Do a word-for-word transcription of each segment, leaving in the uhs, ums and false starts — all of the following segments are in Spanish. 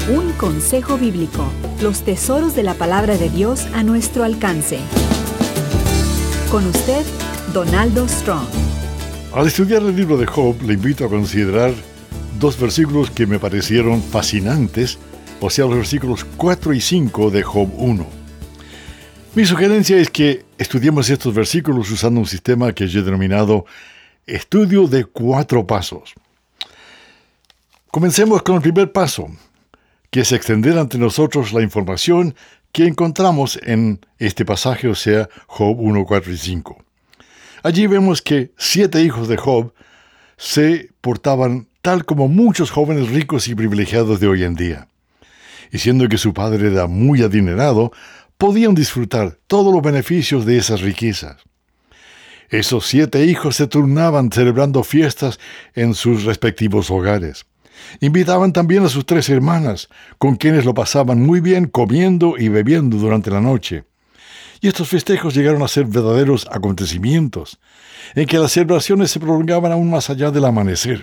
Un consejo bíblico, los tesoros de la palabra de Dios a nuestro alcance. Con usted, Donaldo Strong. Al estudiar el libro de Job, le invito a considerar dos versículos que me parecieron fascinantes, o sea, los versículos cuatro y cinco de Job uno. Mi sugerencia es que estudiemos estos versículos usando un sistema que yo he denominado estudio de cuatro pasos. Comencemos con el primer paso, que es extender ante nosotros la información que encontramos en este pasaje, o sea, Job uno, cuatro y cinco. Allí vemos que siete hijos de Job se portaban tal como muchos jóvenes ricos y privilegiados de hoy en día. Y siendo que su padre era muy adinerado, podían disfrutar todos los beneficios de esas riquezas. Esos siete hijos se turnaban celebrando fiestas en sus respectivos hogares. Invitaban también a sus tres hermanas, con quienes lo pasaban muy bien comiendo y bebiendo durante la noche. Y estos festejos llegaron a ser verdaderos acontecimientos, en que las celebraciones se prolongaban aún más allá del amanecer.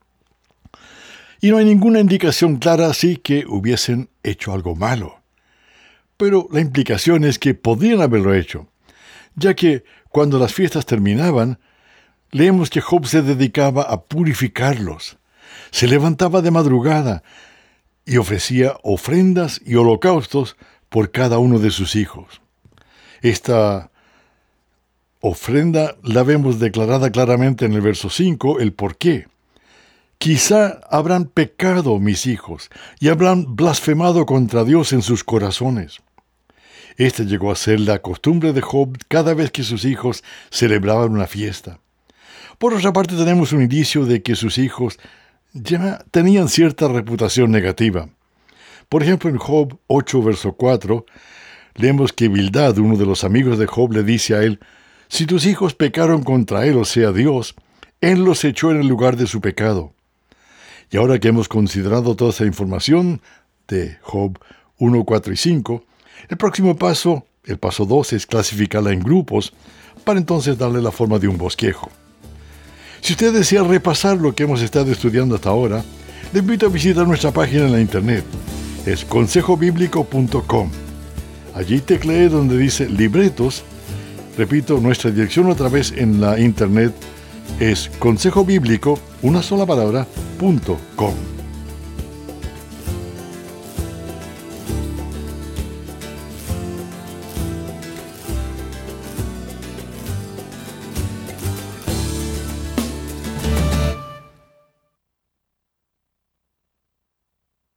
Y no hay ninguna indicación clara así que hubiesen hecho algo malo. Pero la implicación es que podrían haberlo hecho, ya que cuando las fiestas terminaban, leemos que Job se dedicaba a purificarlos. Se levantaba de madrugada y ofrecía ofrendas y holocaustos por cada uno de sus hijos. Esta ofrenda la vemos declarada claramente en el verso cinco, el por qué. Quizá habrán pecado mis hijos y habrán blasfemado contra Dios en sus corazones. Esta llegó a ser la costumbre de Job cada vez que sus hijos celebraban una fiesta. Por otra parte, tenemos un indicio de que sus hijos ya tenían cierta reputación negativa. Por ejemplo, en Job ocho, verso cuatro, leemos que Bildad, uno de los amigos de Job, le dice a él: si tus hijos pecaron contra él, o sea, Dios, él los echó en el lugar de su pecado. Y ahora que hemos considerado toda esa información de Job uno, cuatro y cinco, el próximo paso, el paso dos, es clasificarla en grupos, para entonces darle la forma de un bosquejo. Si usted desea repasar lo que hemos estado estudiando hasta ahora, le invito a visitar nuestra página en la internet. Es consejo bíblico punto com. Allí teclee donde dice libretos. Repito, nuestra dirección otra vez en la internet es consejo bíblico, una sola palabra, punto com.